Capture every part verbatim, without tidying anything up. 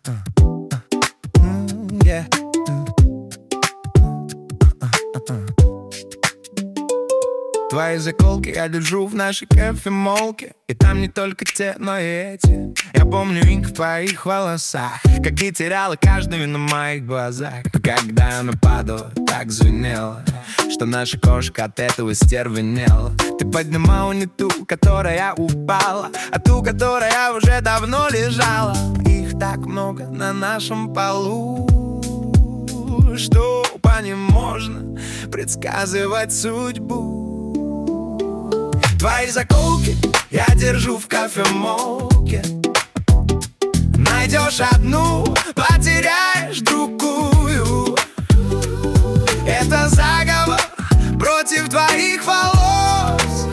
Твои заколки я держу в нашей кофемолке, и там не только те, но и эти. Я помню инк в твоих волосах, как ты теряла каждую на моих глазах. Когда она падала, так звенела, что наша кошка от этого стервенела. Ты поднимала не ту, которая упала, а ту, которая уже давно лежала. Их так много на нашем полу, что по ним можно предсказывать судьбу. Твои заколки я держу в кофемолке. Найдешь одну, потеряешь другую. Это заговор против твоих волос.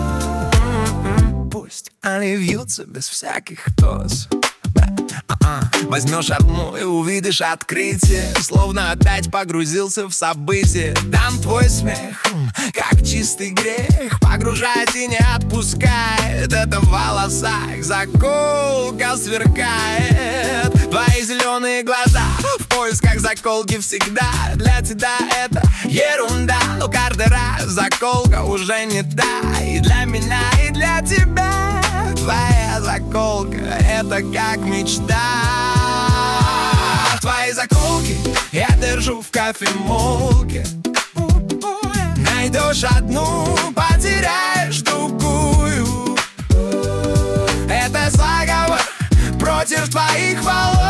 Пусть они вьются без всяких коз. Возьмешь одну и увидишь открытие, словно опять погрузился в события. Там твой смех, как чистый грех, погружает и не отпускает. Это в волосах заколка сверкает. Твои зеленые глаза в поисках заколки всегда. Для тебя это ерунда, но каждый раз заколка уже не та. И для меня, и для тебя твоя заколка — это как мечта. Твои заколки я держу в кофемолке. Найдешь одну, потеряешь другую. Это заговор против твоих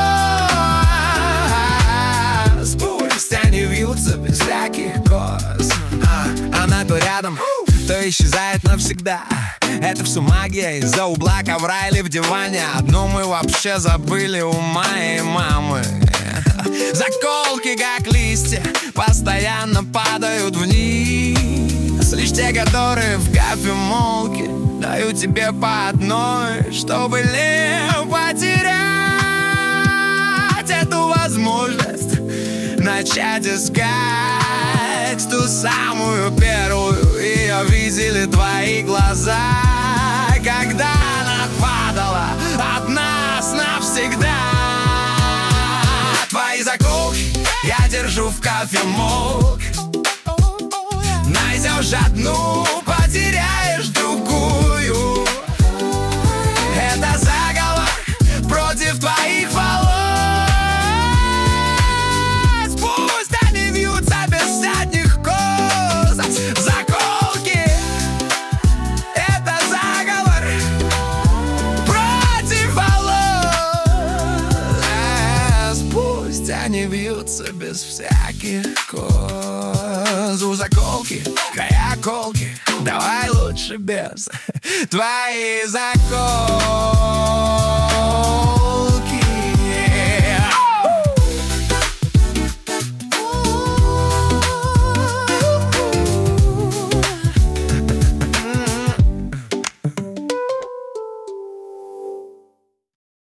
волос. Пусть они вьются без всяких коз. а, Она то рядом, то исчезает навсегда. Это все магия из-за угла ковра или в диване. Одно мы вообще забыли у моей мамы. Заколки, как листья, постоянно падают вниз. Лишь те, которые в кофемолке, даю тебе по одной, чтобы не потерять эту возможность начать искать ту самую первую. Ее видели твои глаза, когда она падала от нас навсегда. Твои заколки я держу в кофемолке. Найдешь одну, потеряешь другую. Это заговор против твоих волос. Пусть они вьются без всяких коз. Заколки — это заговор против волос. Пусть они вьются без всяких коз. У заколки края колки, давай лучше без твои заколки.